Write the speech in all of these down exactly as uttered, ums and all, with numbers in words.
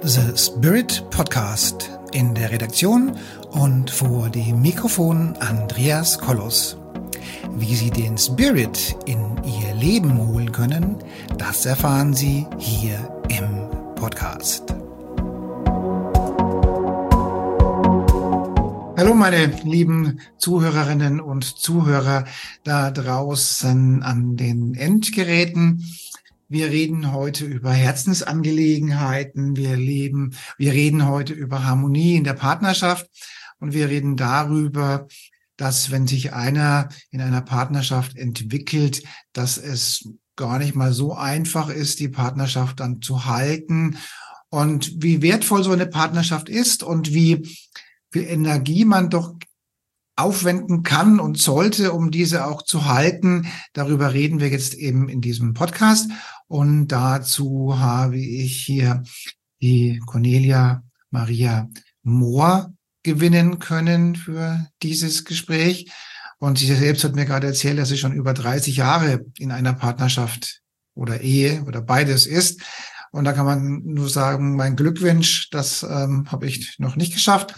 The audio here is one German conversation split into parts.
The Spirit Podcast. In der Redaktion und vor dem Mikrofon Andreas Kollos. Wie Sie den Spirit in Ihr Leben holen können, das erfahren Sie hier im Podcast. Hallo meine lieben Zuhörerinnen und Zuhörer da draußen an den Endgeräten. Wir reden heute über Herzensangelegenheiten, wir leben, wir reden heute über Harmonie in der Partnerschaft und wir reden darüber, dass wenn sich einer in einer Partnerschaft entwickelt, dass es gar nicht mal so einfach ist, die Partnerschaft dann zu halten und wie wertvoll so eine Partnerschaft ist und wie viel Energie man doch aufwenden kann und sollte, um diese auch zu halten. Darüber reden wir jetzt eben in diesem Podcast. Und dazu habe ich hier die Cornelia Maria Mohr gewinnen können für dieses Gespräch. Und sie selbst hat mir gerade erzählt, dass sie schon über dreißig Jahre in einer Partnerschaft oder Ehe oder beides ist. Und da kann man nur sagen, mein Glückwunsch, das ähm, habe ich noch nicht geschafft.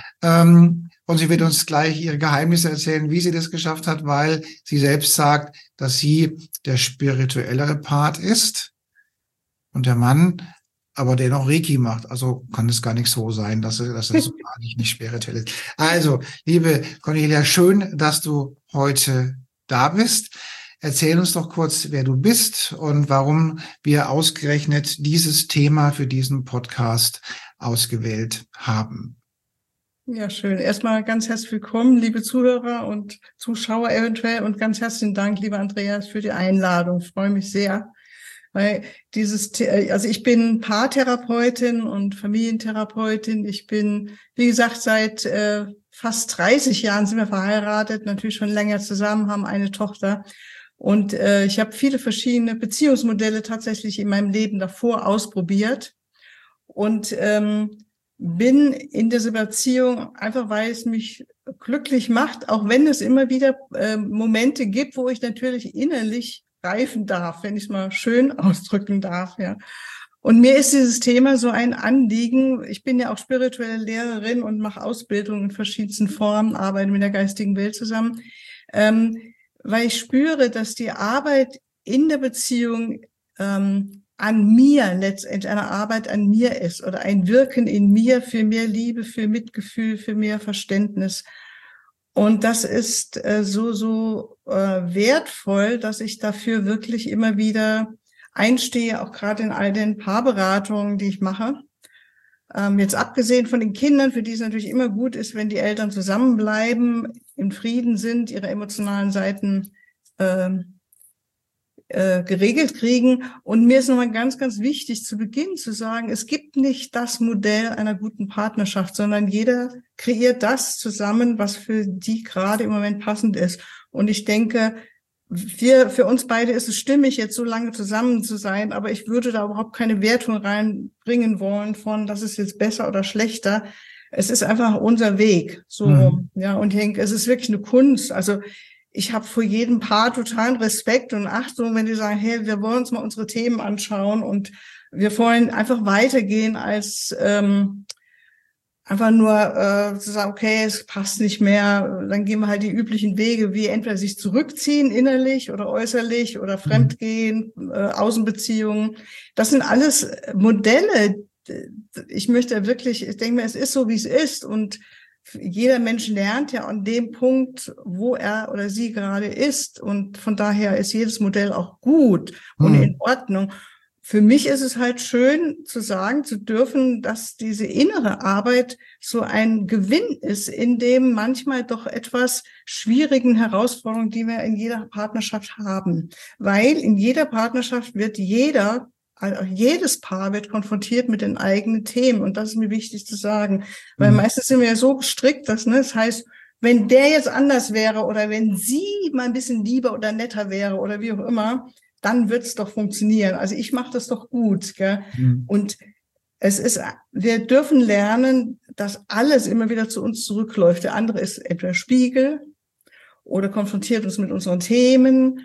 Ähm, und sie wird uns gleich ihre Geheimnisse erzählen, wie sie das geschafft hat, weil sie selbst sagt, dass sie der spirituellere Part ist und der Mann aber der noch Reiki macht. Also kann es gar nicht so sein, dass er, dass er so gar nicht, nicht spirituell ist. Also, liebe Cornelia, schön, dass du heute da bist. Erzähl uns doch kurz, wer du bist und warum wir ausgerechnet dieses Thema für diesen Podcast ausgewählt haben. Ja, schön. Erstmal ganz herzlich willkommen, liebe Zuhörer und Zuschauer eventuell und ganz herzlichen Dank, lieber Andreas, für die Einladung. Ich freue mich sehr, weil dieses, also ich bin Paartherapeutin und Familientherapeutin. Ich bin, wie gesagt, seit äh, fast dreißig Jahren sind wir verheiratet, natürlich schon länger zusammen, haben eine Tochter. Und äh, ich habe viele verschiedene Beziehungsmodelle tatsächlich in meinem Leben davor ausprobiert und ähm, bin in dieser Beziehung einfach, weil es mich glücklich macht, auch wenn es immer wieder äh, Momente gibt, wo ich natürlich innerlich reifen darf, wenn ich es mal schön ausdrücken darf, ja. Und mir ist dieses Thema so ein Anliegen. Ich bin ja auch spirituelle Lehrerin und mache Ausbildung in verschiedensten Formen, arbeite mit der geistigen Welt zusammen, ähm, weil ich spüre, dass die Arbeit in der Beziehung ähm, an mir letztendlich eine Arbeit an mir ist oder ein Wirken in mir für mehr Liebe, für Mitgefühl, für mehr Verständnis. Und das ist äh, so, so äh, wertvoll, dass ich dafür wirklich immer wieder einstehe, auch gerade in all den Paarberatungen, die ich mache. Ähm, jetzt abgesehen von den Kindern, für die es natürlich immer gut ist, wenn die Eltern zusammenbleiben, in Frieden sind, ihre emotionalen Seiten äh, äh, geregelt kriegen. Und mir ist nochmal ganz, ganz wichtig zu Beginn zu sagen, es gibt nicht das Modell einer guten Partnerschaft, sondern jeder kreiert das zusammen, was für die gerade im Moment passend ist. Und ich denke, wir, für uns beide ist es stimmig, jetzt so lange zusammen zu sein, aber ich würde da überhaupt keine Wertung reinbringen wollen von, das ist jetzt besser oder schlechter. Es ist einfach unser Weg, so rum. Mhm. Ja, und ich denke, es ist wirklich eine Kunst. Also, ich habe vor jedem Paar totalen Respekt und Achtung, wenn die sagen, hey, wir wollen uns mal unsere Themen anschauen und wir wollen einfach weitergehen als ähm, einfach nur äh, zu sagen, okay, es passt nicht mehr, dann gehen wir halt die üblichen Wege, wie entweder sich zurückziehen innerlich oder äußerlich oder Fremdgehen, äh, Außenbeziehungen. Das sind alles Modelle. Ich möchte wirklich, ich denke mir, es ist so, wie es ist und jeder Mensch lernt ja an dem Punkt, wo er oder sie gerade ist. Und von daher ist jedes Modell auch gut und mhm. in Ordnung. Für mich ist es halt schön zu sagen, zu dürfen, dass diese innere Arbeit so ein Gewinn ist, in dem manchmal doch etwas schwierigen Herausforderungen, die wir in jeder Partnerschaft haben. Weil in jeder Partnerschaft wird jeder Also jedes Paar wird konfrontiert mit den eigenen Themen und das ist mir wichtig zu sagen, weil mhm. meistens sind wir ja so gestrickt, dass, ne, das heißt, wenn der jetzt anders wäre oder wenn sie mal ein bisschen lieber oder netter wäre oder wie auch immer, dann wird's doch funktionieren. Also ich mache das doch gut, gell? Mhm. Und es ist, wir dürfen lernen, dass alles immer wieder zu uns zurückläuft. Der andere ist entweder Spiegel oder konfrontiert uns mit unseren Themen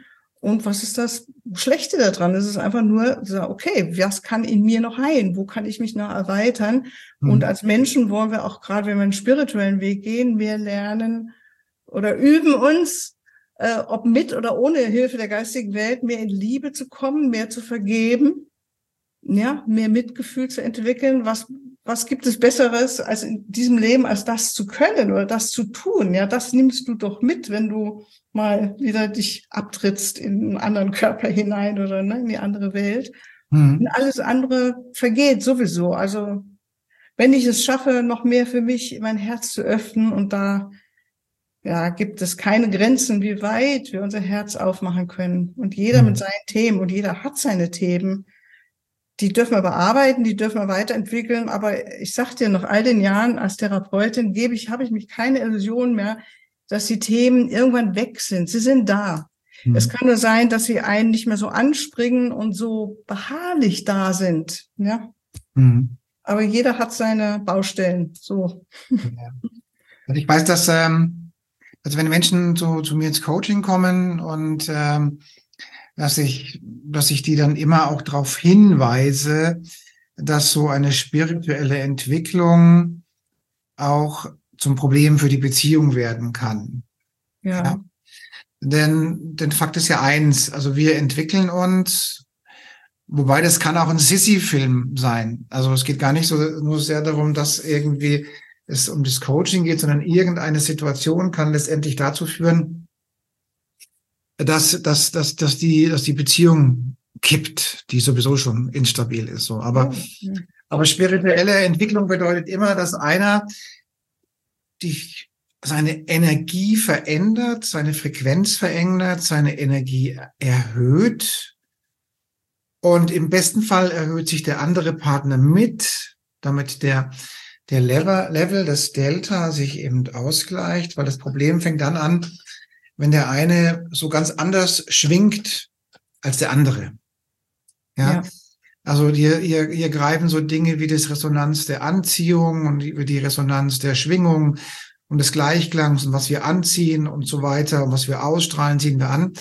Und was ist das Schlechte daran? Es ist einfach nur, okay, was kann in mir noch heilen? Wo kann ich mich noch erweitern? Mhm. Und als Menschen wollen wir auch, gerade wenn wir einen spirituellen Weg gehen, mehr lernen oder üben uns, äh, ob mit oder ohne Hilfe der geistigen Welt, mehr in Liebe zu kommen, mehr zu vergeben, ja, mehr Mitgefühl zu entwickeln. Was, was gibt es Besseres als in diesem Leben, als das zu können oder das zu tun? Ja, das nimmst du doch mit, wenn du mal wieder dich abtrittst in einen anderen Körper hinein oder ne, in die andere Welt. Mhm. Und alles andere vergeht sowieso. Also wenn ich es schaffe, noch mehr für mich mein Herz zu öffnen, und da ja gibt es keine Grenzen, wie weit wir unser Herz aufmachen können. Und jeder mhm. mit seinen Themen, und jeder hat seine Themen. Die dürfen wir bearbeiten, die dürfen wir weiterentwickeln. Aber ich sag dir, nach all den Jahren als Therapeutin gebe ich, habe ich mich keine Illusion mehr, dass die Themen irgendwann weg sind. Sie sind da. Mhm. Es kann nur sein, dass sie einen nicht mehr so anspringen und so beharrlich da sind. Ja. Mhm. Aber jeder hat seine Baustellen. So. Ja. Also ich weiß, dass ähm, also wenn Menschen so zu mir ins Coaching kommen und ähm, dass ich, dass ich die dann immer auch darauf hinweise, dass so eine spirituelle Entwicklung auch zum Problem für die Beziehung werden kann. Ja. ja. Denn, denn Fakt ist ja eins, also wir entwickeln uns, wobei das kann auch ein Sissy-Film sein. Also es geht gar nicht so nur sehr darum, dass irgendwie es um das Coaching geht, sondern irgendeine Situation kann letztendlich dazu führen, dass, dass, dass, dass die, dass die Beziehung kippt, die sowieso schon instabil ist, so. Aber, ja. aber spirituelle Entwicklung bedeutet immer, dass einer die seine Energie verändert, seine Frequenz verändert, seine Energie erhöht. Und im besten Fall erhöht sich der andere Partner mit, damit der, der Level, Level, das Delta sich eben ausgleicht, weil das Problem fängt dann an, wenn der eine so ganz anders schwingt als der andere. Ja. ja. Also hier, hier, hier greifen so Dinge wie das Resonanz der Anziehung und die, die Resonanz der Schwingung und des Gleichklangs und was wir anziehen und so weiter und was wir ausstrahlen, ziehen wir an.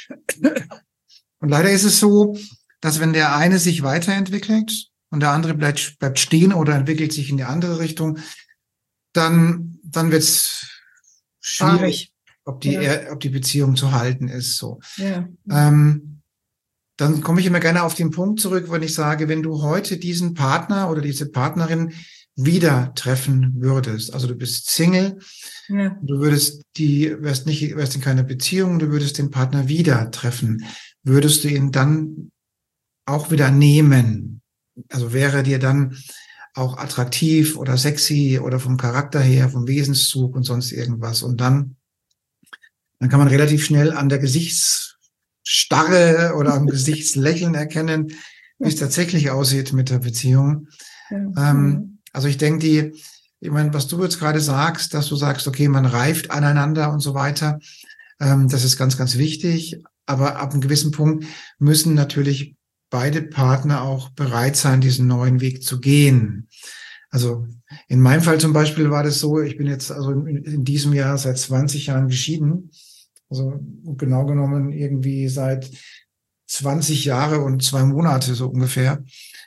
Und leider ist es so, dass wenn der eine sich weiterentwickelt und der andere bleibt, bleibt stehen oder entwickelt sich in die andere Richtung, dann, dann wird es schwierig, ob die, ja. ob die Beziehung zu halten ist. So. Ja. Ähm, dann komme ich immer gerne auf den Punkt zurück, wenn ich sage, wenn du heute diesen Partner oder diese Partnerin wieder treffen würdest, also du bist Single, ja. du würdest die, wärst nicht, wärst in keiner Beziehung, du würdest den Partner wieder treffen, würdest du ihn dann auch wieder nehmen? Also wäre dir dann auch attraktiv oder sexy oder vom Charakter her, vom Wesenszug und sonst irgendwas. Und dann, dann kann man relativ schnell an der Gesichtsstarre oder am Gesichtslächeln erkennen, wie es tatsächlich aussieht mit der Beziehung. Ja. Ähm, also ich denke, die, ich meine, was du jetzt gerade sagst, dass du sagst, okay, man reift aneinander und so weiter, ähm, das ist ganz, ganz wichtig. Aber ab einem gewissen Punkt müssen natürlich beide Partner auch bereit sein, diesen neuen Weg zu gehen. Also in meinem Fall zum Beispiel war das so, ich bin jetzt also in, in diesem Jahr seit zwanzig Jahren geschieden. Also genau genommen irgendwie seit zwanzig Jahre und zwei Monate so ungefähr.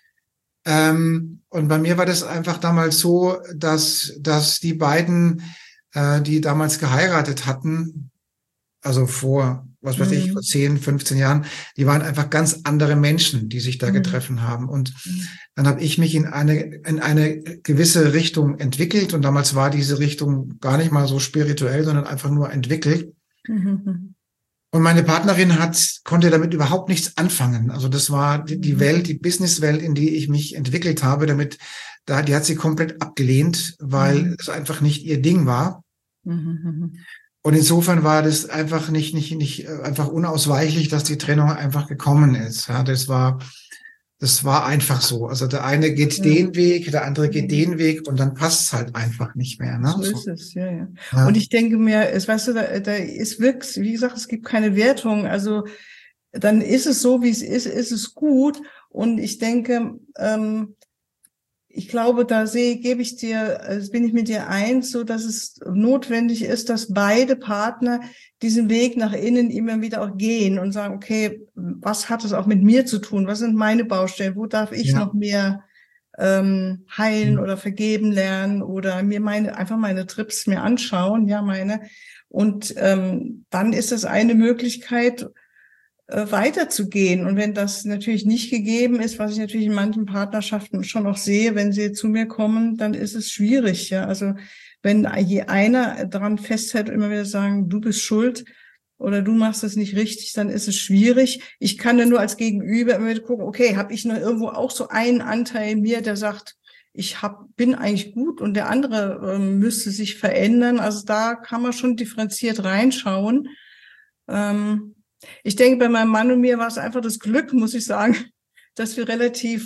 Ähm, und bei mir war das einfach damals so, dass, dass die beiden, äh, die damals geheiratet hatten, also vor, was weiß mhm. ich, vor zehn, fünfzehn Jahren, die waren einfach ganz andere Menschen, die sich da mhm. getroffen haben. Und mhm. dann habe ich mich in eine, in eine gewisse Richtung entwickelt. Und damals war diese Richtung gar nicht mal so spirituell, sondern einfach nur entwickelt. Mhm. Und meine Partnerin hat, konnte damit überhaupt nichts anfangen. Also das war die, die Welt, die Businesswelt, in die ich mich entwickelt habe. Damit, da, die hat sie komplett abgelehnt, weil mhm. es einfach nicht ihr Ding war. Mhm. Und insofern war das einfach nicht, nicht, nicht, einfach unausweichlich, dass die Trennung einfach gekommen ist. Ja, das war, das war einfach so. Also der eine geht ja. den Weg, der andere geht den Weg und dann passt es halt einfach nicht mehr. Ne? So ist es, ja, ja, ja. Und ich denke mir, es, weißt du, da, da ist wirklich, wie gesagt, es gibt keine Wertung. Also dann ist es so, wie es ist, ist es gut. Und ich denke, ähm, ich glaube, da sehe, gebe ich dir, also bin ich mit dir eins, so dass es notwendig ist, dass beide Partner diesen Weg nach innen immer wieder auch gehen und sagen, okay, was hat es auch mit mir zu tun? Was sind meine Baustellen? Wo darf ich Ja. noch mehr ähm, heilen oder vergeben lernen oder mir meine, einfach meine Trips mir anschauen, ja, meine. Und ähm, dann ist es eine Möglichkeit, weiterzugehen. Und wenn das natürlich nicht gegeben ist, was ich natürlich in manchen Partnerschaften schon auch sehe, wenn sie zu mir kommen, dann ist es schwierig. Ja, also wenn je einer daran festhält, immer wieder sagen, du bist schuld oder du machst das nicht richtig, dann ist es schwierig. Ich kann dann nur als Gegenüber immer wieder gucken, okay, habe ich noch irgendwo auch so einen Anteil in mir, der sagt, ich hab, bin eigentlich gut und der andere ähm, müsste sich verändern. Also da kann man schon differenziert reinschauen. Ähm, Ich denke, bei meinem Mann und mir war es einfach das Glück, muss ich sagen, dass wir relativ,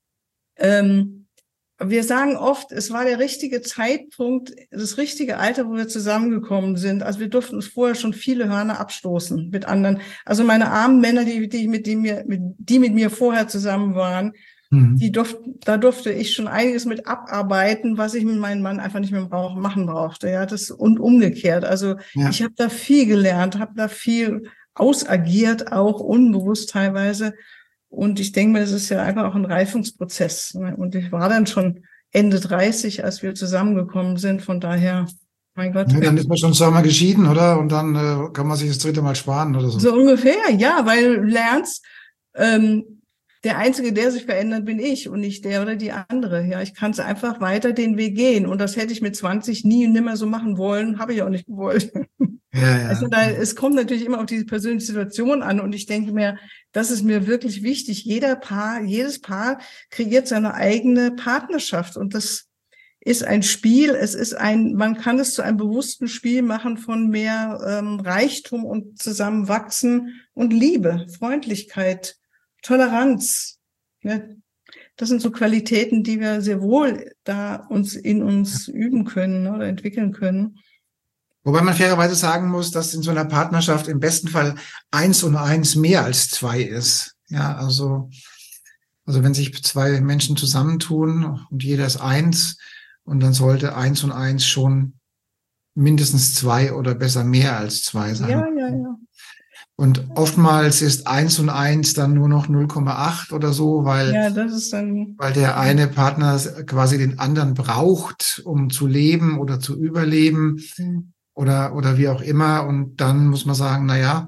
ähm, wir sagen oft, es war der richtige Zeitpunkt, das richtige Alter, wo wir zusammengekommen sind. Also wir durften uns vorher schon viele Hörner abstoßen mit anderen. Also meine armen Männer, die, die mit die mir, mit, die mit mir vorher zusammen waren, mhm. die durften, da durfte ich schon einiges mit abarbeiten, was ich mit meinem Mann einfach nicht mehr brauch, machen brauchte. Ja, das und umgekehrt. Also ja. Ich habe da viel gelernt, habe da viel ausagiert, auch unbewusst teilweise. Und ich denke mir, das ist ja einfach auch ein Reifungsprozess. Und ich war dann schon Ende dreißig, als wir zusammengekommen sind. Von daher, mein Gott. Ja, dann ist man schon zweimal geschieden, oder? Und dann äh, kann man sich das dritte Mal sparen oder so. So ungefähr, ja, weil du lernst, ähm, der Einzige, der sich verändert, bin ich und nicht der oder die andere. Ja, ich kann es einfach weiter den Weg gehen. Und das hätte ich mit zwanzig nie und nimmer so machen wollen, habe ich auch nicht gewollt. Ja, ja. Also da, es kommt natürlich immer auf diese persönliche Situation an. Und ich denke mir, das ist mir wirklich wichtig. Jeder Paar, jedes Paar kreiert seine eigene Partnerschaft. Und das ist ein Spiel. Es ist ein, man kann es zu einem bewussten Spiel machen von mehr ähm, Reichtum und Zusammenwachsen und Liebe, Freundlichkeit, Toleranz. Ja, das sind so Qualitäten, die wir sehr wohl da uns in uns ja. üben können oder entwickeln können. Wobei man fairerweise sagen muss, dass in so einer Partnerschaft im besten Fall eins und eins mehr als zwei ist. Ja, also, also wenn sich zwei Menschen zusammentun und jeder ist eins, und dann sollte eins und eins schon mindestens zwei oder besser mehr als zwei sein. Ja, ja, ja. Und oftmals ist eins und eins dann nur noch null Komma acht oder so, weil, ja, das ist dann, weil der eine Partner quasi den anderen braucht, um zu leben oder zu überleben mhm. oder, oder wie auch immer. Und dann muss man sagen, na ja,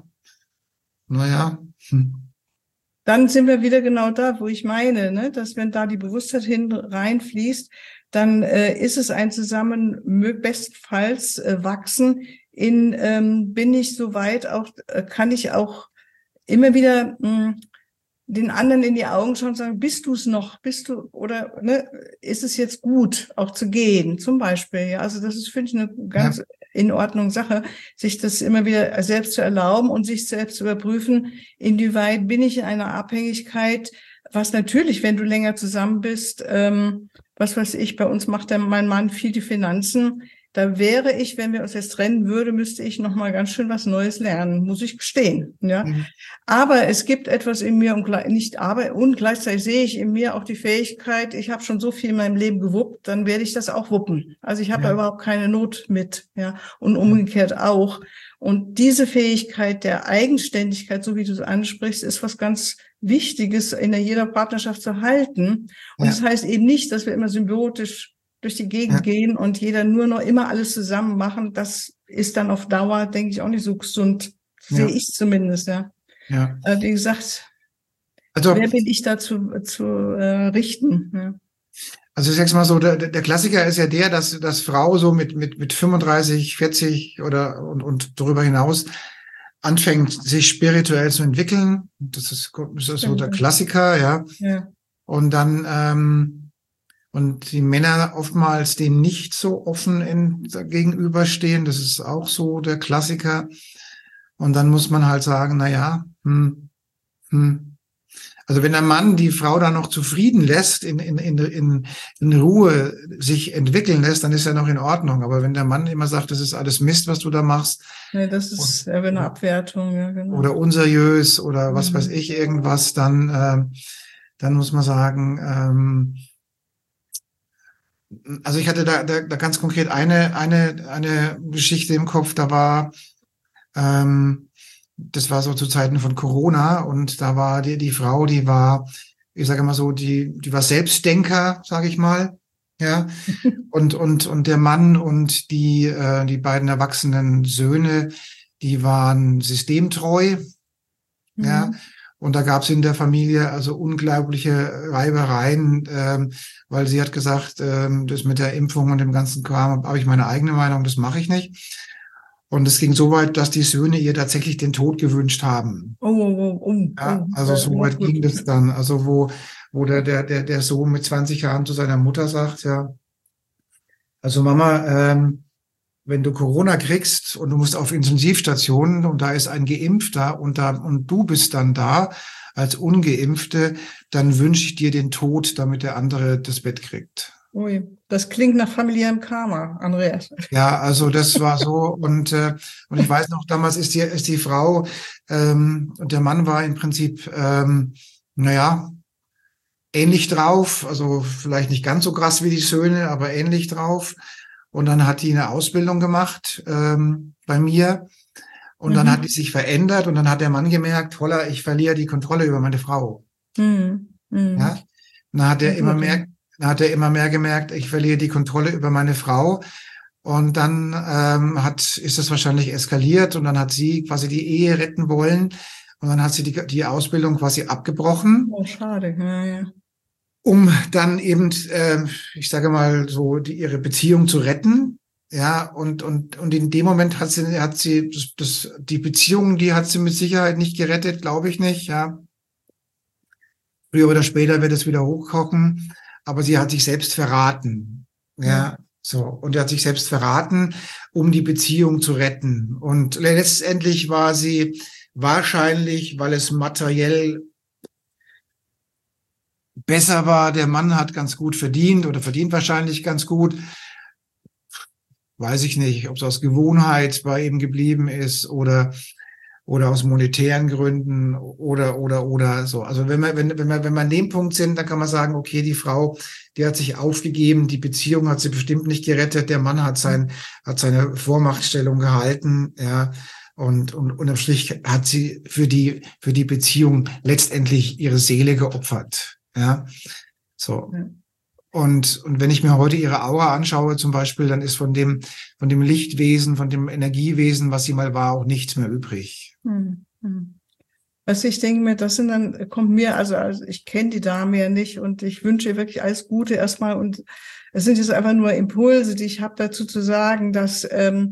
na ja. Hm. Dann sind wir wieder genau da, wo ich meine, ne, dass wenn da die Bewusstheit hin reinfließt, dann äh, ist es ein Zusammen, bestenfalls äh, wachsen in, ähm, bin ich soweit auch, äh, kann ich auch immer wieder mh, den anderen in die Augen schauen und sagen, bist du es noch, bist du, oder ne, ist es jetzt gut, auch zu gehen, zum Beispiel. Ja, also das ist, finde ich, eine ganz ja. in Ordnung Sache, sich das immer wieder selbst zu erlauben und sich selbst zu überprüfen, inwieweit bin ich in einer Abhängigkeit, was natürlich, wenn du länger zusammen bist, ähm, was weiß ich, bei uns macht der, mein Mann viel die Finanzen. Da wäre ich, wenn wir uns jetzt trennen würden, müsste ich noch mal ganz schön was Neues lernen, muss ich gestehen. Ja, mhm. Aber es gibt etwas in mir und nicht aber und gleichzeitig sehe ich in mir auch die Fähigkeit. Ich habe schon so viel in meinem Leben gewuppt, dann werde ich das auch wuppen. Also ich habe ja. da überhaupt keine Not mit. Ja, und umgekehrt auch. Und diese Fähigkeit der Eigenständigkeit, so wie du es ansprichst, ist was ganz Wichtiges in jeder Partnerschaft zu halten. Und ja. das heißt eben nicht, dass wir immer symbiotisch durch die Gegend ja. gehen und jeder nur noch immer alles zusammen machen. Das ist dann auf Dauer, denke ich, auch nicht so gesund. Ja. Sehe ich zumindest, ja. ja. Äh, wie gesagt, also, wer bin ich da zu, zu äh, richten? Ja. Also ich sag's mal so, der, der Klassiker ist ja der, dass, dass Frau so mit, mit, mit fünfunddreißig, vierzig oder und, und darüber hinaus anfängt, sich spirituell zu entwickeln. Das ist, das ist so der Klassiker, ja. ja. Und dann, ähm, und die Männer oftmals dem nicht so offen in, gegenüberstehen. Das ist auch so der Klassiker. Und dann muss man halt sagen, na ja, hm, hm. Also wenn der Mann die Frau dann noch zufrieden lässt, in, in, in, in, in Ruhe sich entwickeln lässt, dann ist ja noch in Ordnung. Aber wenn der Mann immer sagt, das ist alles Mist, was du da machst. Ja, das ist und, eine Abwertung, ja, genau. Oder unseriös oder was mhm. weiß ich, irgendwas, dann, äh, dann muss man sagen, ähm, Also ich hatte da, da, da ganz konkret eine, eine, eine Geschichte im Kopf, da war, ähm, das war so zu Zeiten von Corona und da war die, die Frau, die war, ich sage mal so, die, die war Selbstdenker, sage ich mal, ja, und, und, und der Mann und die, äh, die beiden erwachsenen Söhne, die waren systemtreu, ja, Mhm. und da gab es in der Familie also unglaubliche Reibereien, ähm, weil sie hat gesagt, ähm, das mit der Impfung und dem ganzen Kram habe ich meine eigene Meinung, das mache ich nicht. Und es ging so weit, dass die Söhne ihr tatsächlich den Tod gewünscht haben. Oh, oh, oh, oh, Ja, oh, also äh, so not weit gut. ging das dann. Also wo, wo der, der, der, der Sohn mit zwanzig Jahren zu seiner Mutter sagt, ja, also Mama, ähm, wenn du Corona kriegst und du musst auf Intensivstationen und da ist ein Geimpfter und da, und du bist dann da als Ungeimpfte, dann wünsche ich dir den Tod, damit der andere das Bett kriegt. Ui, das klingt nach familiärem Karma, Andreas. Ja, also das war so und äh, und ich weiß noch, damals ist die ist die Frau ähm, und der Mann war im Prinzip ähm, naja ähnlich drauf, also vielleicht nicht ganz so krass wie die Söhne, aber ähnlich drauf. Und dann hat die eine Ausbildung gemacht ähm, bei mir und dann hat die Mhm. sich verändert und dann hat der Mann gemerkt, holla, ich verliere die Kontrolle über meine Frau. Mhm. Mhm. Ja, und dann hat Ja, er immer gut. mehr, dann hat er immer mehr gemerkt, ich verliere die Kontrolle über meine Frau. Und dann ähm, hat, ist das wahrscheinlich eskaliert und dann hat sie quasi die Ehe retten wollen und dann hat sie die, die Ausbildung quasi abgebrochen, Oh, schade. Ja, ja. um dann eben, äh, ich sage mal so, die, ihre Beziehung zu retten. Ja, und, und, und in dem Moment hat sie, hat sie, das, das, die Beziehung, die hat sie mit Sicherheit nicht gerettet, glaube ich nicht, ja. Früher oder später wird es wieder hochkochen, aber sie hat sich selbst verraten. Ja. Ja, so. Und er hat sich selbst verraten, um die Beziehung zu retten. Und letztendlich war sie wahrscheinlich, weil es materiell besser war, der Mann hat ganz gut verdient oder verdient wahrscheinlich ganz gut. Weiß ich nicht, ob es aus Gewohnheit bei ihm geblieben ist oder oder aus monetären Gründen oder oder oder so. Also wenn wir wenn wenn wir wenn wir an dem Punkt sind, dann kann man sagen, okay, die Frau, die hat sich aufgegeben, die Beziehung hat sie bestimmt nicht gerettet, der Mann hat sein hat seine Vormachtstellung gehalten, ja. Und, und unterm Strich hat sie für die, für die Beziehung letztendlich ihre Seele geopfert, ja. So. Ja. Und, und wenn ich mir heute ihre Aura anschaue, zum Beispiel, dann ist von dem, von dem Lichtwesen, von dem Energiewesen, was sie mal war, auch nichts mehr übrig. Hm, hm. Also ich denke mir, das sind dann, kommt mir, also, also ich kenne die Dame ja nicht und ich wünsche ihr wirklich alles Gute erstmal und es sind jetzt einfach nur Impulse, die ich habe dazu zu sagen, dass ähm,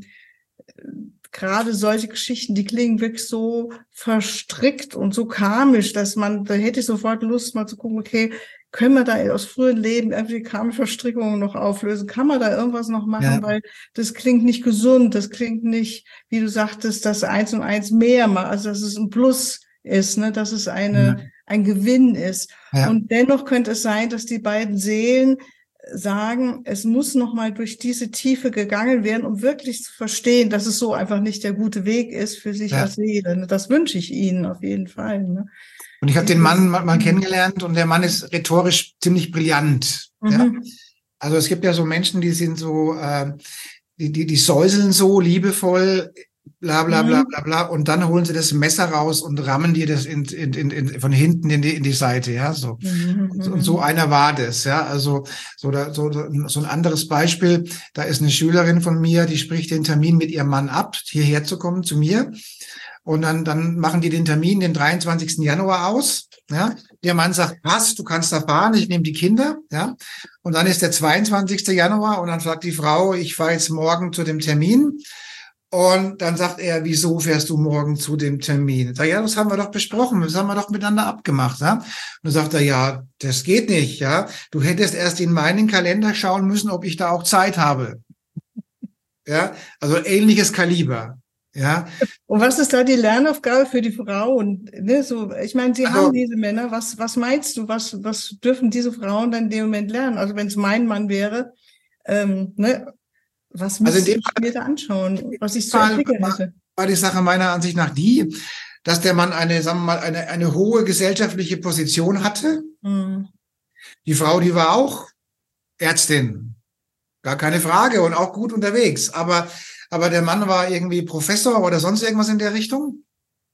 gerade solche Geschichten, die klingen wirklich so verstrickt und so karmisch, dass man, da hätte ich sofort Lust mal zu gucken, okay, können wir da aus früheren Leben irgendwie karmische Verstrickungen noch auflösen? Kann man da irgendwas noch machen? Ja. Weil das klingt nicht gesund, das klingt nicht, wie du sagtest, dass eins und eins mehr macht, also dass es ein Plus ist, ne, dass es eine, Ja. ein Gewinn ist. Ja. Und dennoch könnte es sein, dass die beiden Seelen sagen, es muss noch mal durch diese Tiefe gegangen werden, um wirklich zu verstehen, dass es so einfach nicht der gute Weg ist für sich Ja. als Seele. Das wünsche ich Ihnen auf jeden Fall. Ne? Und ich habe den Mann mal, mal kennengelernt und der Mann ist rhetorisch ziemlich brillant. Mhm. Ja. Also es gibt ja so Menschen, die sind so, äh, die, die, die säuseln so liebevoll, bla bla bla bla bla, und dann holen sie das Messer raus und rammen dir das in, in, in, in, von hinten in die, in die Seite, ja, so. Mhm. Und, und so einer war das, ja, also so, da, so, so ein anderes Beispiel, da ist eine Schülerin von mir, die spricht den Termin mit ihrem Mann ab, hierher zu kommen zu mir. Und dann, dann machen die den Termin den dreiundzwanzigsten Januar aus. Ja, der Mann sagt, passt, du kannst da fahren, ich nehme die Kinder. Ja, und dann ist der zweiundzwanzigste Januar und dann sagt die Frau, ich fahre jetzt morgen zu dem Termin. Und dann sagt er, wieso fährst du morgen zu dem Termin? Ich sage, ja, das haben wir doch besprochen, das haben wir doch miteinander abgemacht. Ja? Und dann sagt er, ja, das geht nicht. Ja, du hättest erst in meinen Kalender schauen müssen, ob ich da auch Zeit habe. Ja, also ähnliches Kaliber. Ja. Und was ist da die Lernaufgabe für die Frauen? Ne, so, ich meine, sie Also, haben diese Männer. Was, was meinst du? Was, was dürfen diese Frauen dann in dem Moment lernen? Also wenn es mein Mann wäre, ähm, ne, was also in müsste dem ich mir da anschauen, was ich zu Fall entwickeln war, hätte? war die Sache meiner Ansicht nach die, dass der Mann eine, sagen wir mal, eine, eine hohe gesellschaftliche Position hatte. Hm. Die Frau, die war auch Ärztin. gar keine Frage und auch gut unterwegs. Aber, aber der Mann war irgendwie Professor oder sonst irgendwas in der Richtung.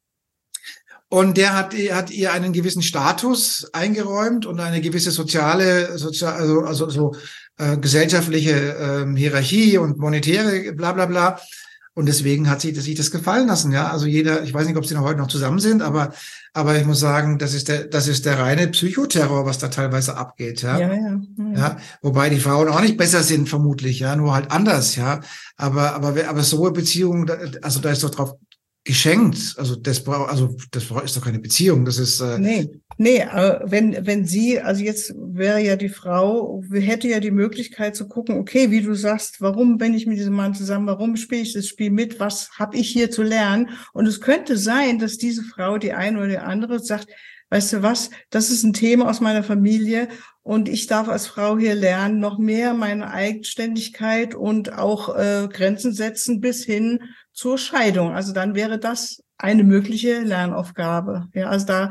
Und der hat, hat ihr einen gewissen Status eingeräumt und eine gewisse soziale, sozial, also, also so äh, gesellschaftliche äh, Hierarchie und monetäre bla bla bla. Und deswegen hat sie sich das gefallen lassen, ja. Also jeder, ich weiß nicht, ob sie noch heute noch zusammen sind, aber, aber ich muss sagen, das ist der, das ist der reine Psychoterror, was da teilweise abgeht, ja. Ja, ja, ja. Ja, wobei die Frauen auch nicht besser sind, vermutlich, ja, nur halt anders, ja. Aber, aber, aber so eine Beziehung, also da ist doch drauf geschenkt. Also das braucht, also das ist doch keine Beziehung. Das ist äh nee, nee. Aber wenn wenn sie, also jetzt wäre ja die Frau, hätte ja die Möglichkeit zu gucken, okay, wie du sagst, warum bin ich mit diesem Mann zusammen? Warum spiele ich das Spiel mit? Was habe ich hier zu lernen? Und es könnte sein, dass diese Frau, die eine oder die andere, sagt, weißt du was? Das ist ein Thema aus meiner Familie. Und ich darf als Frau hier lernen, noch mehr meine Eigenständigkeit und auch äh, Grenzen setzen bis hin zur Scheidung. Also dann wäre das eine mögliche Lernaufgabe. Ja, also da,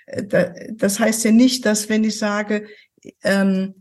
da das heißt ja nicht, dass wenn ich sage, ähm,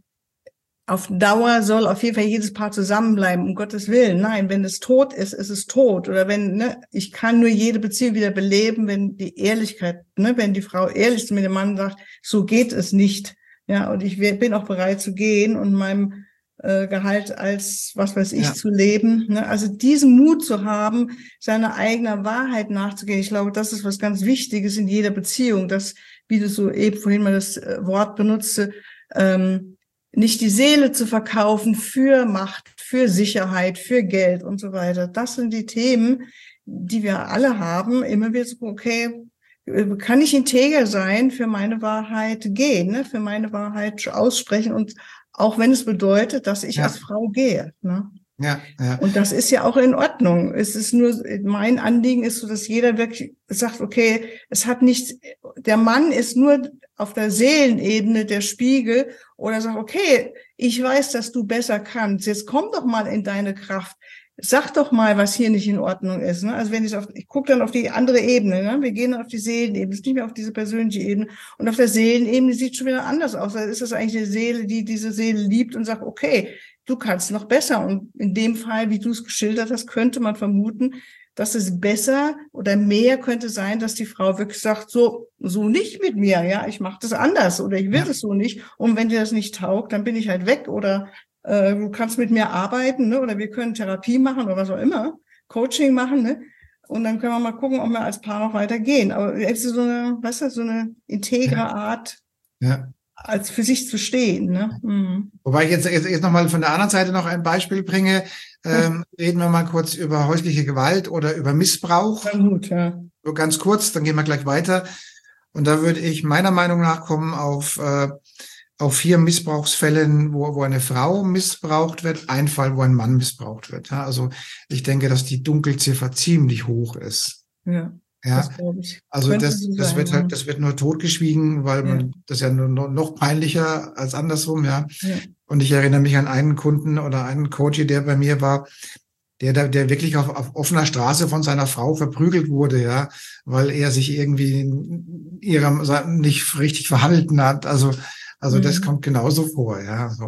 auf Dauer soll auf jeden Fall jedes Paar zusammenbleiben, um Gottes Willen. Nein, wenn es tot ist, ist es tot. Oder wenn, ne, ich kann nur jede Beziehung wieder beleben, wenn die Ehrlichkeit, ne, wenn die Frau ehrlich zu mir dem Mann sagt, so geht es nicht. Ja, und ich bin auch bereit zu gehen und meinem äh, Gehalt als, was weiß ich, ja. zu leben. Ne? Also diesen Mut zu haben, seiner eigenen Wahrheit nachzugehen. Ich glaube, das ist was ganz Wichtiges in jeder Beziehung, dass, wie du so eben vorhin mal das Wort benutzte, ähm, nicht die Seele zu verkaufen für Macht, für Sicherheit, für Geld und so weiter. Das sind die Themen, die wir alle haben. Immer wieder so, okay, kann ich integer sein, für meine Wahrheit gehen, ne? Für meine Wahrheit aussprechen und auch wenn es bedeutet, dass ich Ja. als Frau gehe. Ne? Ja, ja. Und das ist ja auch in Ordnung. Es ist nur, mein Anliegen ist so, dass jeder wirklich sagt, okay, es hat nichts, der Mann ist nur auf der Seelenebene der Spiegel oder sagt, okay, ich weiß, dass du besser kannst. Jetzt komm doch mal in deine Kraft. Sag doch mal, was hier nicht in Ordnung ist. Ne? Also wenn ich auf, ich gucke dann auf die andere Ebene. Ne? Wir gehen dann auf die Seelenebene, es ist nicht mehr auf diese persönliche Ebene. Und auf der Seelenebene sieht es schon wieder anders aus. Da ist das eigentlich eine Seele, die diese Seele liebt und sagt, okay, du kannst noch besser. Und in dem Fall, wie du es geschildert hast, könnte man vermuten, dass es besser oder mehr könnte sein, dass die Frau wirklich sagt, so so nicht mit mir, ja, ich mache das anders oder ich will Ja. das so nicht. Und wenn dir das nicht taugt, dann bin ich halt weg oder äh, du kannst mit mir arbeiten, ne? Oder wir können Therapie machen oder was auch immer, Coaching machen, ne? Und dann können wir mal gucken, ob wir als Paar noch weitergehen. Aber es ist so eine, weißt du, so eine integre Ja. Art, Ja. als für sich zu stehen, ne? Mhm. Wobei ich jetzt, jetzt, jetzt nochmal von der anderen Seite noch ein Beispiel bringe. Ähm, reden wir mal kurz über häusliche Gewalt oder über Missbrauch. Na gut, ja. So ganz kurz, dann gehen wir gleich weiter. Und da würde ich meiner Meinung nach kommen auf, äh, auf vier Missbrauchsfällen, wo, wo eine Frau missbraucht wird, ein Fall, wo ein Mann missbraucht wird. Ja, also ich denke, dass die Dunkelziffer ziemlich hoch ist. Ja, Ja, das glaube ich. also Könnte das, so das sein, wird ja. halt, das wird nur totgeschwiegen, weil Ja. man, das ist ja nur noch noch peinlicher als andersrum, ja. Ja. Und ich erinnere mich an einen Kunden oder einen Coach, der bei mir war, der da, der wirklich auf, auf offener Straße von seiner Frau verprügelt wurde, ja, weil er sich irgendwie in ihrem nicht richtig verhalten hat. Also, also das Mhm. kommt genauso vor, ja. So.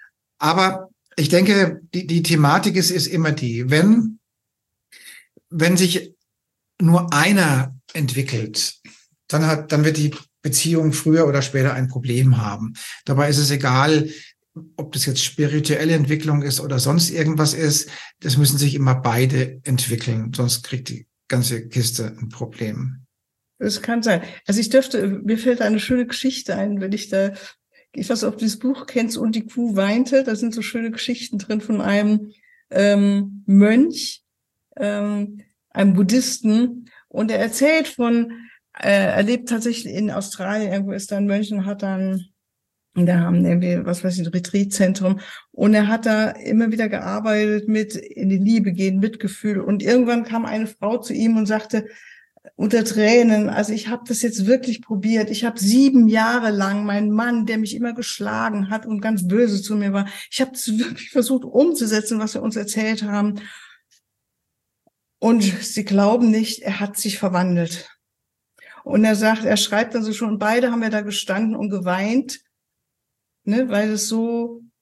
Aber ich denke, die, die Thematik ist, ist immer die, wenn, wenn sich nur einer entwickelt, dann hat, dann wird die Beziehung früher oder später ein Problem haben. Dabei ist es egal, ob das jetzt spirituelle Entwicklung ist oder sonst irgendwas ist. Das müssen sich immer beide entwickeln, sonst kriegt die ganze Kiste ein Problem. Das kann sein. Also ich dürfte, mir fällt eine schöne Geschichte ein, wenn ich da, ich weiß nicht, ob du das Buch kennst, Und die Kuh weinte, da sind so schöne Geschichten drin von einem ähm, Mönch, ähm, einem Buddhisten, und er erzählt von, äh, er lebt tatsächlich in Australien, irgendwo ist da ein Mönch und hat dann, da haben irgendwie, was weiß ich, ein Retreatzentrum, und er hat da immer wieder gearbeitet mit in die Liebe gehen, Mitgefühl, und irgendwann kam eine Frau zu ihm und sagte unter Tränen, also ich habe das jetzt wirklich probiert, ich habe sieben Jahre lang meinen Mann, der mich immer geschlagen hat und ganz böse zu mir war, ich habe das wirklich versucht umzusetzen, was wir uns erzählt haben, und sie glauben nicht, er hat sich verwandelt. Und er sagt, er schreibt dann so schon, beide haben wir da gestanden und geweint, ne, weil es so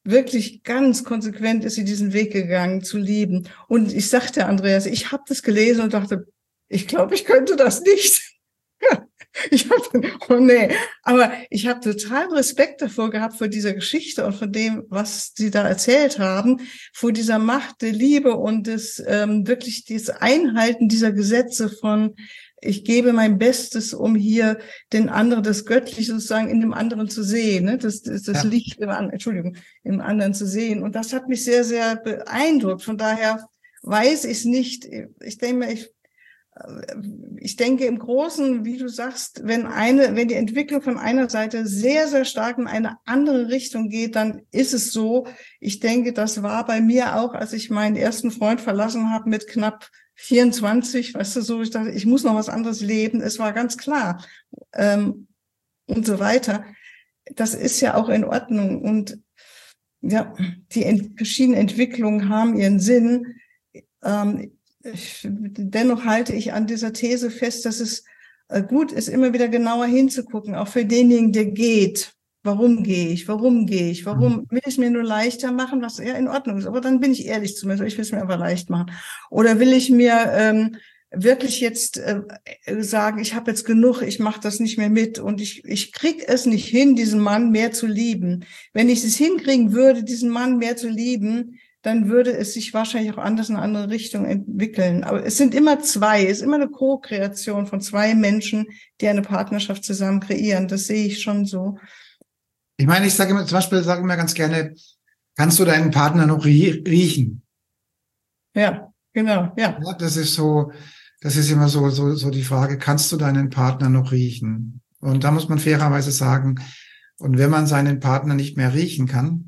wirklich ganz konsequent ist sie diesen Weg gegangen, zu lieben. Und ich sagte, Andreas, ich habe das gelesen und dachte, ich glaube, ich könnte das nicht. Ich habe, oh nee, aber ich habe total Respekt davor gehabt, vor dieser Geschichte und von dem, was Sie da erzählt haben, vor dieser Macht der Liebe und des ähm, wirklich das Einhalten dieser Gesetze von, ich gebe mein Bestes, um hier den anderen, das Göttliche sozusagen in dem anderen zu sehen, ne? das, das, das Ja. Licht im anderen, Entschuldigung, im anderen zu sehen. Und das hat mich sehr, sehr beeindruckt. Von daher weiß ich es nicht. Ich denke, ich Ich denke im Großen, wie du sagst, wenn eine, wenn die Entwicklung von einer Seite sehr, sehr stark in eine andere Richtung geht, dann ist es so. Ich denke, das war bei mir auch, als ich meinen ersten Freund verlassen habe mit knapp vierundzwanzig, weißt du, so, ich dachte, ich muss noch was anderes leben. Es war ganz klar, ähm, und so weiter. Das ist ja auch in Ordnung. Und ja, die ent- verschiedenen Entwicklungen haben ihren Sinn. Ähm, Ich, dennoch halte ich an dieser These fest, dass es gut ist, immer wieder genauer hinzugucken, auch für denjenigen, der geht. Warum gehe ich? Warum gehe ich? Warum will ich es mir nur leichter machen, was ja in Ordnung ist? Aber dann bin ich ehrlich zu mir, ich will es mir aber leicht machen. Oder will ich mir ähm, wirklich jetzt äh, sagen, ich habe jetzt genug, ich mache das nicht mehr mit und ich ich krieg es nicht hin, diesen Mann mehr zu lieben. Wenn ich es hinkriegen würde, diesen Mann mehr zu lieben, dann würde es sich wahrscheinlich auch anders in eine andere Richtung entwickeln. Aber es sind immer zwei, es ist immer eine Co-Kreation von zwei Menschen, die eine Partnerschaft zusammen kreieren. Das sehe ich schon so. Ich meine, ich sage immer, zum Beispiel sage immer ganz gerne, kannst du deinen Partner noch riechen? Ja, genau, ja. Ja, das ist so, das ist immer so, so, so die Frage, kannst du deinen Partner noch riechen? Und da muss man fairerweise sagen, und wenn man seinen Partner nicht mehr riechen kann,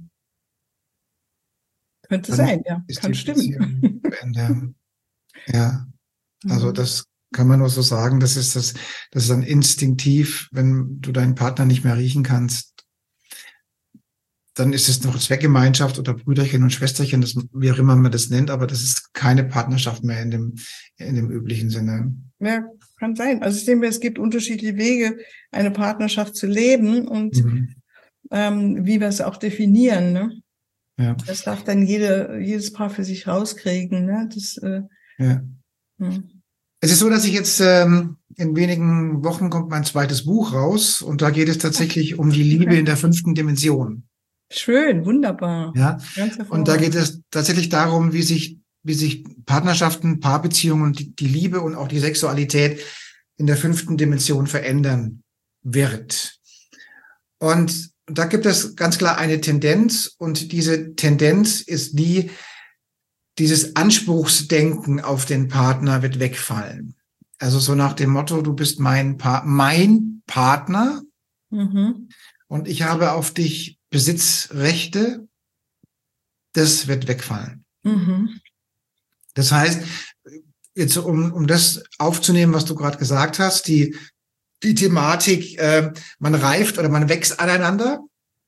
könnte dann sein, ja, ist kann die stimmen. Beziehung zu Ende. Ja, also das kann man nur so sagen. Das ist das, das ist dann instinktiv, wenn du deinen Partner nicht mehr riechen kannst, dann ist es noch Zweckgemeinschaft oder Brüderchen und Schwesterchen, das, wie auch immer man das nennt, aber das ist keine Partnerschaft mehr in dem, in dem üblichen Sinne. Ja, kann sein. Also ich denke, es gibt unterschiedliche Wege, eine Partnerschaft zu leben und mhm. ähm, wie wir es auch definieren, ne? Ja. Das darf dann jede, jedes Paar für sich rauskriegen. Ne? Das, äh, ja. Ja. Es ist so, dass ich jetzt ähm, in wenigen Wochen kommt mein zweites Buch raus und da geht es tatsächlich um die Liebe in der fünften Dimension. Schön, wunderbar. Ja. Und da geht es tatsächlich darum, wie sich wie sich Partnerschaften, Paarbeziehungen, die, die Liebe und auch die Sexualität in der fünften Dimension verändern wird. Und da gibt es ganz klar eine Tendenz und diese Tendenz ist die, dieses Anspruchsdenken auf den Partner wird wegfallen. Also so nach dem Motto, du bist mein, pa- mein Partner mhm. und ich habe auf dich Besitzrechte, das wird wegfallen. Mhm. Das heißt, jetzt um, um das aufzunehmen, was du gerade gesagt hast, die Die Thematik, äh, man reift oder man wächst aneinander.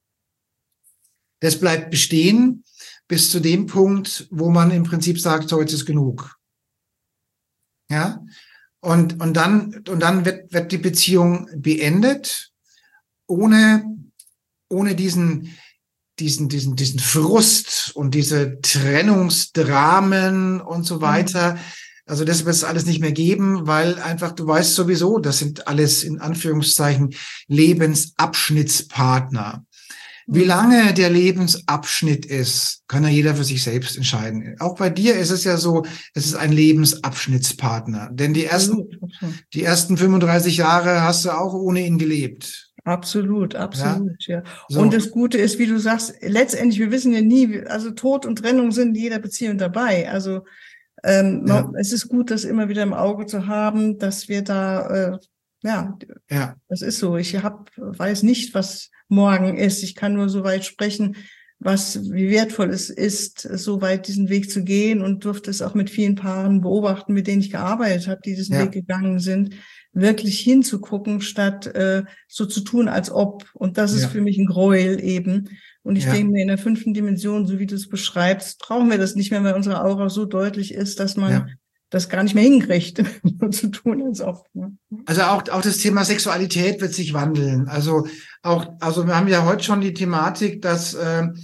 Das bleibt bestehen bis zu dem Punkt, wo man im Prinzip sagt, so, jetzt ist genug. Ja. Und, und dann, und dann wird, wird die Beziehung beendet, ohne, ohne diesen, diesen, diesen, diesen Frust und diese Trennungsdramen und so weiter. Mhm. Also das wird es alles nicht mehr geben, weil einfach, du weißt sowieso, das sind alles in Anführungszeichen Lebensabschnittspartner. Wie lange der Lebensabschnitt ist, kann ja jeder für sich selbst entscheiden. Auch bei dir ist es ja so, es ist ein Lebensabschnittspartner. Denn die ersten, die ersten fünfunddreißig Jahre hast du auch ohne ihn gelebt. Absolut, absolut, ja. ja. So. Und das Gute ist, wie du sagst, letztendlich, wir wissen ja nie, also Tod und Trennung sind in jeder Beziehung dabei. Also Ähm, ja. Es ist gut, das immer wieder im Auge zu haben, dass wir da, äh, ja, ja, das ist so. Ich hab, weiß nicht, was morgen ist. Ich kann nur so weit sprechen, was, wie wertvoll es ist, so weit diesen Weg zu gehen und durfte es auch mit vielen Paaren beobachten, mit denen ich gearbeitet habe, die diesen ja. Weg gegangen sind, wirklich hinzugucken, statt äh, so zu tun, als ob. Und das ist ja. für mich ein Gräuel eben. Und ich ja. denke mir, in der fünften Dimension, so wie du es beschreibst, brauchen wir das nicht mehr, weil unsere Aura so deutlich ist, dass man ja. das gar nicht mehr hinkriegt, so zu tun als ob. Ne? Also auch, auch das Thema Sexualität wird sich wandeln. Also auch, also wir haben ja heute schon die Thematik, dass, äh,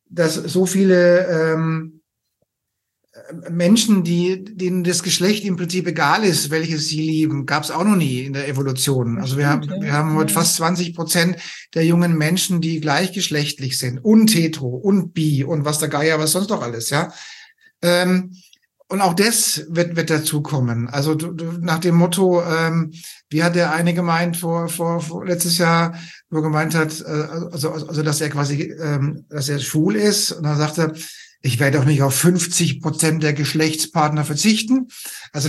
dass so viele ähm, Menschen, die, denen das Geschlecht im Prinzip egal ist, welches sie lieben, gab es auch noch nie in der Evolution. Also wir haben, wir haben heute fast zwanzig Prozent der jungen Menschen, die gleichgeschlechtlich sind und hetero und bi und was der Geier, was sonst noch alles, ja. Ähm, und auch das wird, wird dazukommen. Also du, du, nach dem Motto, ähm, wie hat der eine gemeint vor, vor, vor letztes Jahr, wo er gemeint hat, äh, also, also, dass er quasi, ähm, dass er schwul ist, und dann sagte er, ich werde auch nicht auf fünfzig Prozent der Geschlechtspartner verzichten. Also.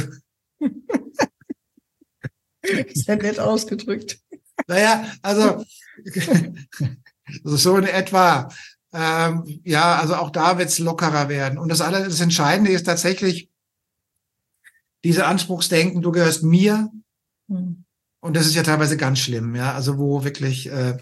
Ist ja nett ausgedrückt. Naja, also, also so in etwa. Ähm, ja, also auch da wird es lockerer werden. Und das alles, das Entscheidende ist tatsächlich diese Anspruchsdenken, du gehörst mir. Hm. Und das ist ja teilweise ganz schlimm, ja. Also wo wirklich äh,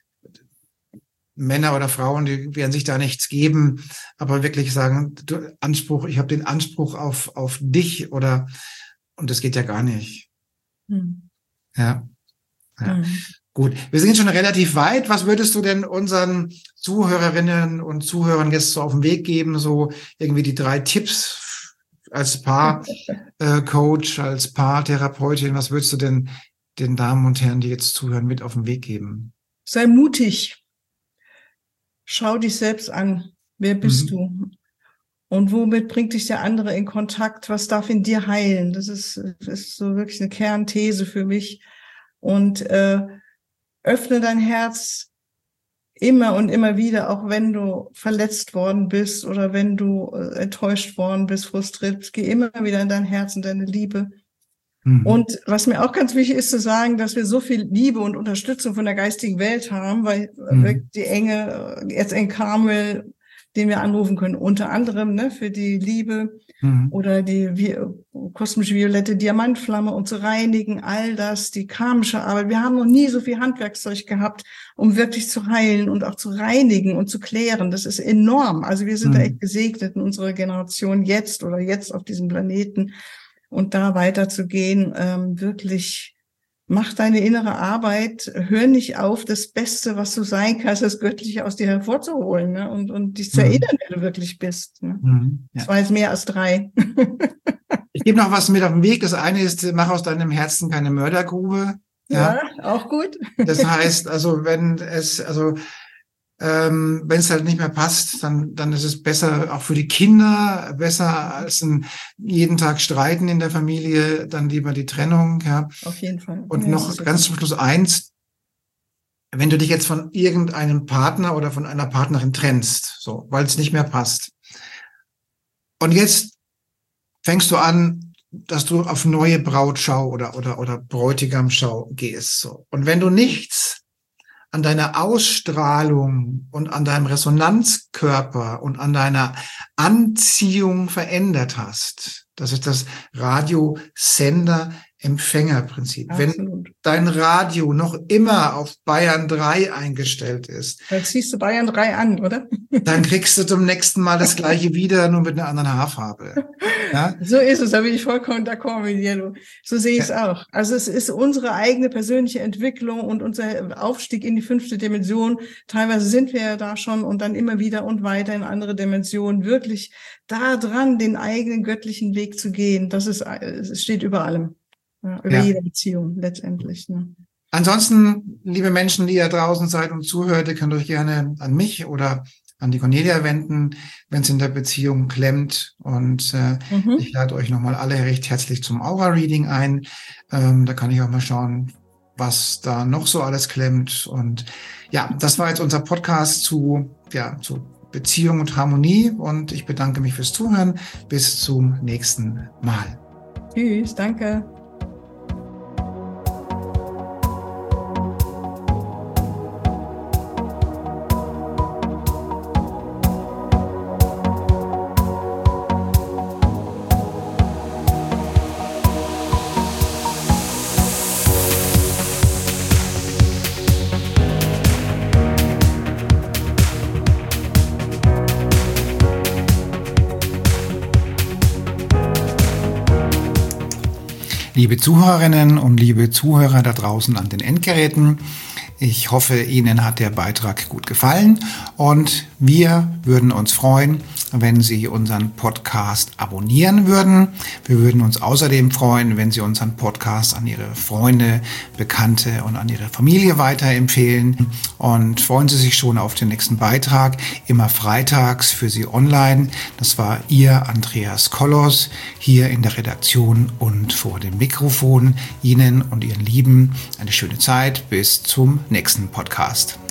Männer oder Frauen, die werden sich da nichts geben, aber wirklich sagen, du, Anspruch, ich habe den Anspruch auf auf dich oder, und das geht ja gar nicht. Hm. Ja. Ja. Hm. Gut, wir sind schon relativ weit. Was würdest du denn unseren Zuhörerinnen und Zuhörern jetzt so auf den Weg geben? So irgendwie die drei Tipps als Paar-Coach, äh, als Paartherapeutin. Was würdest du denn den Damen und Herren, die jetzt zuhören, mit auf den Weg geben? Sei mutig. Schau dich selbst an. Wer bist mhm. du? Und womit bringt dich der andere in Kontakt? Was darf in dir heilen? Das ist, das ist so wirklich eine Kernthese für mich. Und äh, öffne dein Herz immer und immer wieder, auch wenn du verletzt worden bist oder wenn du äh, enttäuscht worden bist, frustriert bist. Geh immer wieder in dein Herz und deine Liebe. Mhm. Und was mir auch ganz wichtig ist zu sagen, dass wir so viel Liebe und Unterstützung von der geistigen Welt haben, weil mhm. die Engel, jetzt in Carmel, den wir anrufen können, unter anderem ne, für die Liebe mhm. oder die wie, kosmische violette Diamantflamme, um zu reinigen, all das, die karmische Arbeit. Wir haben noch nie so viel Handwerkszeug gehabt, um wirklich zu heilen und auch zu reinigen und zu klären. Das ist enorm. Also wir sind mhm. da echt gesegnet in unserer Generation jetzt oder jetzt auf diesem Planeten. Und da weiterzugehen, ähm, wirklich mach deine innere Arbeit, hör nicht auf, das Beste, was du sein kannst, das Göttliche aus dir hervorzuholen, ne? und, und dich zu mhm. erinnern, wer du wirklich bist. Ne? Mhm, ja. Das war jetzt mehr als drei. Ich gebe noch was mit auf den Weg. Das eine ist, mach aus deinem Herzen keine Mördergrube. Ja, ja auch gut. Das heißt, also wenn es, also Ähm, wenn es halt nicht mehr passt, dann dann ist es besser auch für die Kinder, besser als ein jeden Tag Streiten in der Familie, dann lieber die Trennung. Ja. Auf jeden Fall. Und ja, noch ganz zum Schluss eins, wenn du dich jetzt von irgendeinem Partner oder von einer Partnerin trennst, so, weil es nicht mehr passt. Und jetzt fängst du an, dass du auf neue Brautschau oder oder oder Bräutigamschau gehst. So. Und wenn du nichts an deiner Ausstrahlung und an deinem Resonanzkörper und an deiner Anziehung verändert hast. Das ist das Radio-Sender-Empfänger-Prinzip. Wenn dein Radio noch immer auf Bayern drei eingestellt ist, dann ziehst du Bayern drei an, oder? Dann kriegst du zum nächsten Mal das Gleiche wieder, nur mit einer anderen Haarfarbe. Ja? So ist es, da bin ich vollkommen d'accord mit dir. So sehe ich es ja. auch. Also es ist unsere eigene persönliche Entwicklung und unser Aufstieg in die fünfte Dimension. Teilweise sind wir ja da schon und dann immer wieder und weiter in andere Dimensionen. Wirklich da dran, den eigenen göttlichen Weg zu gehen. Das ist, es steht über allem. Ja, über ja. jede Beziehung letztendlich. Ne? Ansonsten, liebe Menschen, die ihr draußen seid und zuhört, ihr könnt euch gerne an mich oder an die Cornelia wenden, wenn es in der Beziehung klemmt. Und äh, mhm. ich lade euch nochmal alle recht herzlich zum Aura-Reading ein. Ähm, da kann ich auch mal schauen, was da noch so alles klemmt. Und ja, das war jetzt unser Podcast zu, ja, zu Beziehung und Harmonie. Und ich bedanke mich fürs Zuhören. Bis zum nächsten Mal. Tschüss, danke. Liebe Zuhörerinnen und liebe Zuhörer da draußen an den Endgeräten, Ich hoffe, Ihnen hat der Beitrag gut gefallen und wir würden uns freuen, wenn Sie unseren Podcast abonnieren würden. Wir würden uns außerdem freuen, wenn Sie unseren Podcast an Ihre Freunde, Bekannte und an Ihre Familie weiterempfehlen. Und freuen Sie sich schon auf den nächsten Beitrag, immer freitags für Sie online. Das war Ihr Andreas Kollos hier in der Redaktion und vor dem Mikrofon. Ihnen und Ihren Lieben eine schöne Zeit. Bis zum nächsten Podcast.